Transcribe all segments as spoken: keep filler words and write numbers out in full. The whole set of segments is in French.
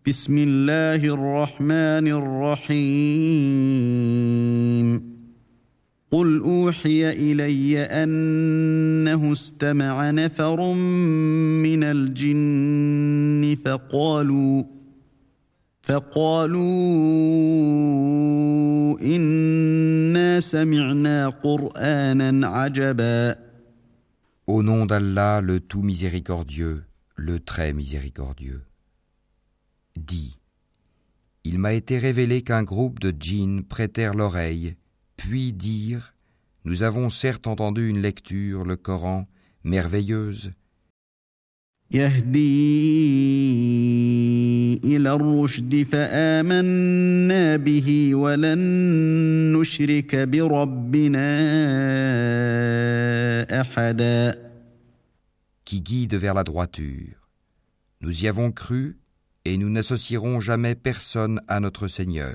بسم الله الرحمن الرحيم قل أوحي إلي أنه استمع نفر من الجن فقالوا فقالوا إنا سمعنا قرآنا عجبا. Au nom d'Allah, le tout miséricordieux, le très miséricordieux. Dis, il m'a été révélé qu'un groupe de djinns prêtèrent l'oreille, puis dirent, nous avons certes entendu une lecture, le Coran, merveilleuse, يهدي إلى الرشد فآمنا به ولن نشرك بربنا أحدا. qui guide vers la droiture. Nous y avons cru et nous n'associerons jamais personne à notre Seigneur.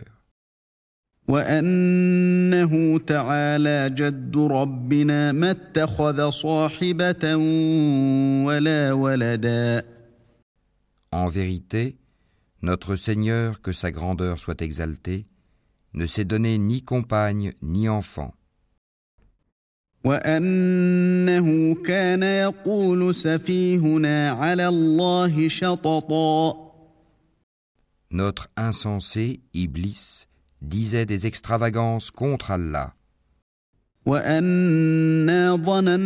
وأنه تعالى جد ربنا ما اتخذ صاحبة ولا ولدا. En vérité, notre Seigneur, que sa grandeur soit exaltée, ne s'est donné ni compagne ni enfant. وأنه كان يقول سفيهنا على الله شططا. Notre insensé, Iblis, disait des extravagances contre Allah. وأنا ظننا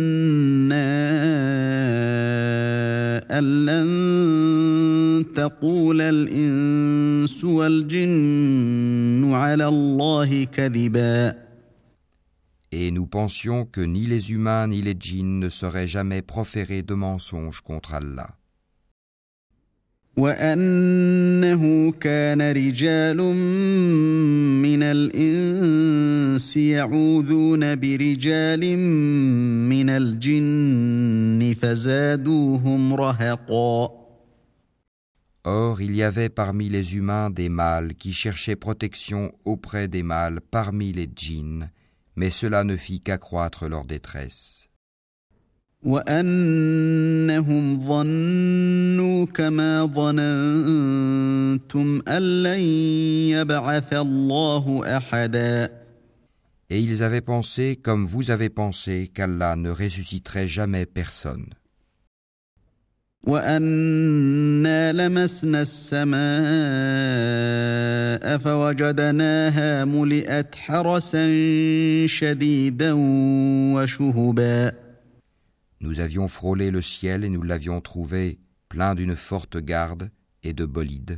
أن لن تقول الإنس والجن على الله كذبا. Et nous pensions que ni les humains ni les djinns ne sauraient jamais proférer de mensonges contre Allah. وأنه كان رجال من الإنس يعوذون برجال من الجن فزادوهم رهقا. Or, il y avait parmi les humains des mâles qui cherchaient protection auprès des mâles parmi les djinns, mais cela ne fit qu'accroître leur détresse. وأنهم ظنوا كما ظننتم أن لن يبعث الله أحدا. Et ils avaient pensé, comme vous avez pensé, qu'Allah ne ressusciterait jamais personne. وأنا لمسنا السماء فوجدناها ملئت حرسا شديدا وشهبا. Nous avions frôlé le ciel et nous l'avions trouvé plein d'une forte garde et de bolides.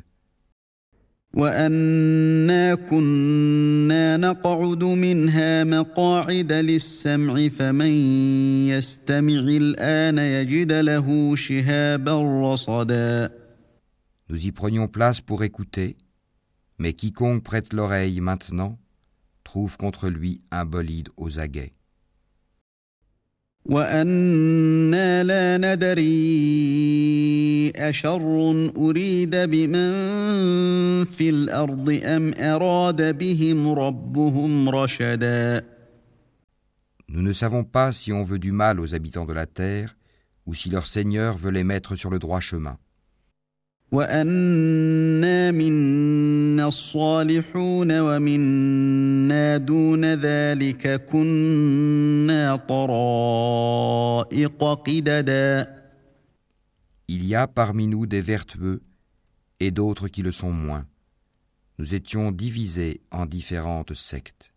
وأنا كنا نقعد منها مقاعد للسمع فمن يستمع الآن يجد له شهابا رصدا. Nous y prenions place pour écouter, mais quiconque prête l'oreille maintenant trouve contre lui un bolide aux aguets. وأنا لا ندري أشر أريد بمن في الأرض أم أراد بهم ربهم رشدا. Nous ne savons pas si on veut du mal aux habitants de la terre ou si leur Seigneur veut les mettre sur le droit chemin. وأنا منا الصالحون ومنا دون ذلك كنا طرائق قددا. Il y a parmi nous des vertueux et d'autres qui le sont moins. Nous étions divisés en différentes sectes.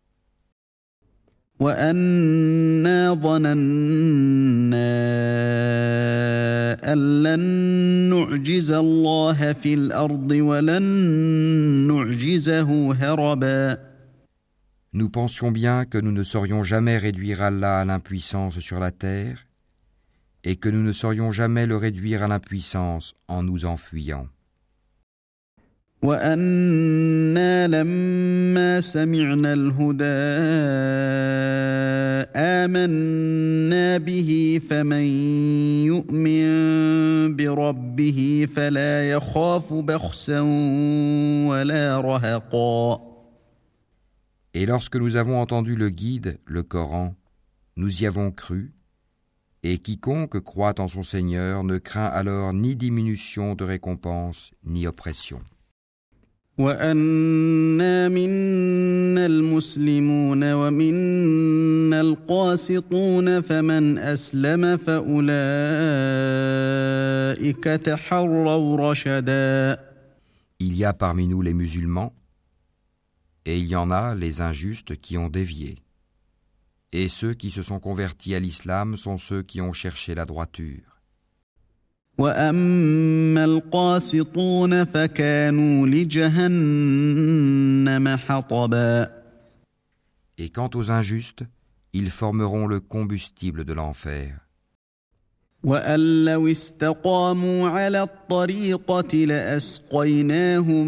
وأنا ظننا أن لن نعجز الله في الأرض ولن نعجزه هربا. Nous pensions bien que nous ne saurions jamais réduire Allah à l'impuissance sur la terre et que nous ne saurions jamais le réduire à l'impuissance en nous enfuyant. وأنا لما سمعنا الهدى آمنا به فمن يؤمن بربه فلا يخاف بخسا ولا رهقا. Et lorsque nous avons entendu le guide, le Coran, nous y avons cru, Et quiconque croit en son Seigneur ne craint alors ni diminution de récompense, ni oppression. وَأَنَّا مِنَّا الْمُسْلِمُونَ وَمِنَّا الْقَاسِطُونَ فَمَنْ أَسْلَمَ فَأُولَئِكَ تَحَرَّوْا رَشَدًا. Il y a parmi nous les musulmans, et il y en a les injustes qui ont dévié. Et ceux qui se sont convertis à l'islam sont ceux qui ont cherché la droiture. وَأَمَّا الْقَاسِطُونَ فَكَانُوا لِجَهَنَّمَ حَطَبًا. Et quant aux injustes, ils formeront le combustible de l'enfer. وَأَن لَّوْ اسْتَقَامُوا عَلَى الطَّرِيقَةِ لَأَسْقَيْنَاهُم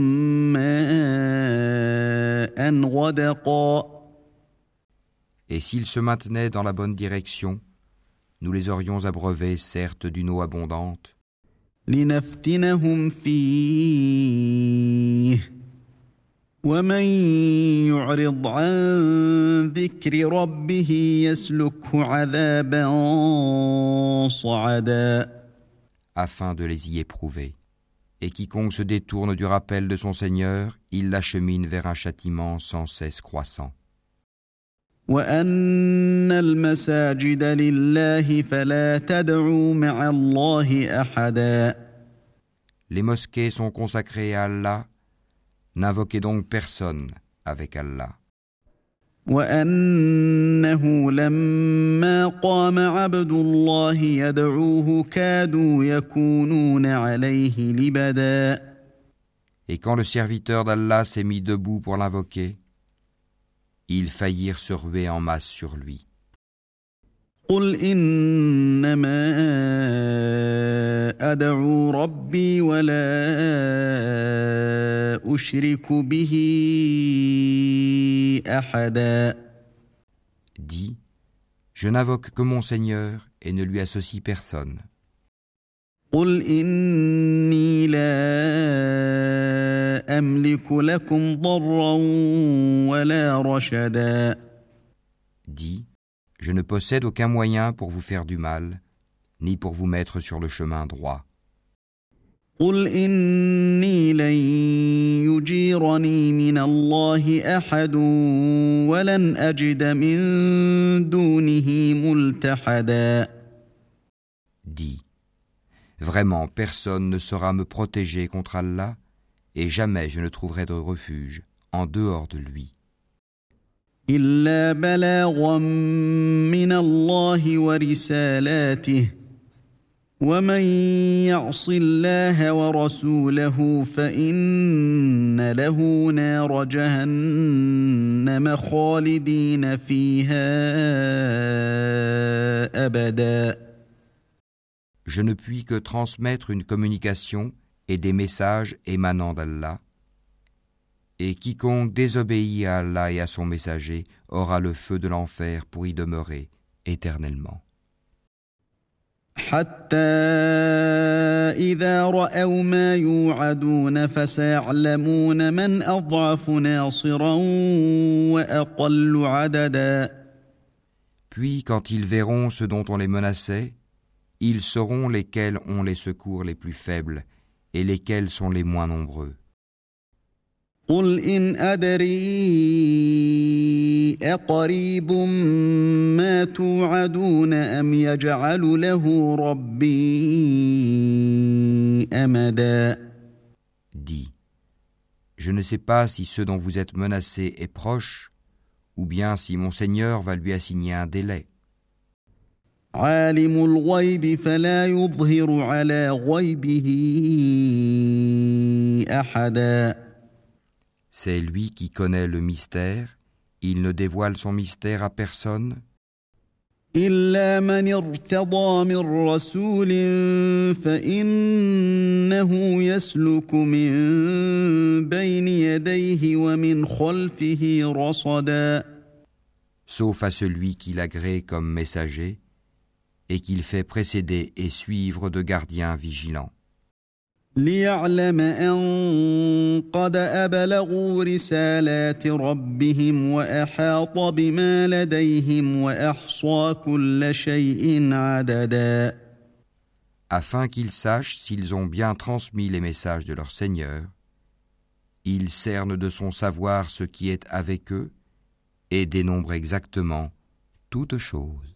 مَّاءً غَدَقًا. Et s'ils se maintenaient dans la bonne direction, nous les aurions abreuvés certes d'une eau abondante, لِنَفْتِنَهُمْ فِيهِ وَمَن يُعْرِضْ عَن ذِكْرِ رَبِّهِ يَسْلُكْهُ عَذَابًا صَعَدًا. afin de les y éprouver. Et quiconque se détourne du rappel de son Seigneur, il l'achemine vers un châtiment sans cesse croissant. وَأَنَّ الْمَسَاجِدَ لِلَّهِ فَلَا تَدْعُوا مَعَ اللَّهِ أَحَدًا. Les mosquées sont consacrées à Allah, n'invoquez donc personne avec Allah. وَأَنَّهُ لَمَّا قَامَ عَبْدُ اللَّهِ يَدْعُوهُ كَادُوا يَكُونُونَ عَلَيْهِ لِبَدًا. Et quand le serviteur d'Allah s'est mis debout pour l'invoquer, ils faillirent se ruer en masse sur lui. قُلْ إِنَّمَا أَدْعُو رَبِّي وَلَا أُشْرِكُ بِهِ أَحَدًا. Dis, je n'invoque que mon Seigneur et ne lui associe personne. قُلْ إِنِّي لَا أَمْلِكُ لَكُمْ ضَرًّا وَلَا رَشَدًا. Dis, je ne possède aucun moyen pour vous faire du mal, ni pour vous mettre sur le chemin droit. قُلْ إِنِّي لَن يُجِيرَنِي مِنَ اللَّهِ أَحَدٌ وَلَنْ أَجِدَ مِن دُونِهِ مُلْتَحَدًا. Dis, vraiment personne ne saura me protéger contre Allah, et jamais je ne trouverai de refuge en dehors de lui. إِلَّا بَلَاغًا مِّنَ اللَّهِ وَرِسَالَاتِهِ وَمَن يَعْصِ اللَّهَ وَرَسُولَهُ فَإِنَّ لَهُ نَارَ جَهَنَّمَ خَالِدِينَ فِيهَا أَبَدًا. Je ne puis que transmettre une communication et des messages émanant d'Allah, et quiconque désobéit à Allah et à son messager aura le feu de l'enfer pour y demeurer éternellement. حتى إذا رأوا ما يوعدون فسيعلمون من أضعف ناصرا وأقل عددا. Puis quand ils verront ce dont on les menaçait, ils sauront lesquels ont les secours les plus faibles et lesquels sont les moins nombreux. قل إن أدري أقريب ما توعدون أم يجعل له ربي أمدا. Dis, je ne sais pas si ce dont vous êtes menacés est proche, ou bien si mon Seigneur va lui assigner un délai. عالم الغيب فلا يظهر على غيبه أحدا. C'est lui qui connaît le mystère, il ne dévoile son mystère à personne, إلا من ارتضى من رسول فإنه يسلك من بين يديه ومن خلفه رصدا. sauf à celui qu'il agrée comme messager et qu'il fait précéder et suivre de gardiens vigilants. ليعلم أن قد أبلغوا رسالات ربهم وأحاط بما لديهم وأحصى كل شيء عددا. Afin qu'ils sachent s'ils ont bien transmis les messages de leur Seigneur, il cerne de son savoir ce qui est avec eux et dénombre exactement toute chose.